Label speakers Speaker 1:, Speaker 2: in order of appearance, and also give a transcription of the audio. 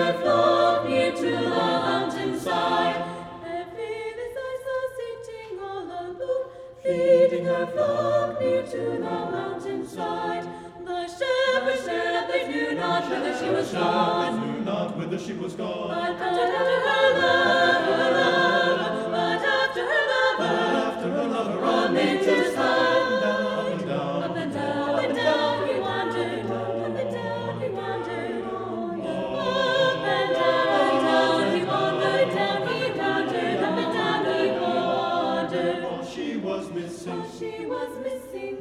Speaker 1: her flock near to the mountainside.
Speaker 2: Every I saw sitting all alone,
Speaker 1: Feeding her flock near to the mountainside.
Speaker 2: the shepherd
Speaker 1: Knew not whither she was gone.
Speaker 3: Knew not whither she was gone.
Speaker 2: but after her lover, but after her lover,
Speaker 3: After her lover,
Speaker 1: On nature's side.
Speaker 3: up and down,
Speaker 2: up and down he wandered, up and down he wandered, up and down he wandered, down he wandered, up and down he wandered.
Speaker 3: all she was missing.
Speaker 2: She was missing.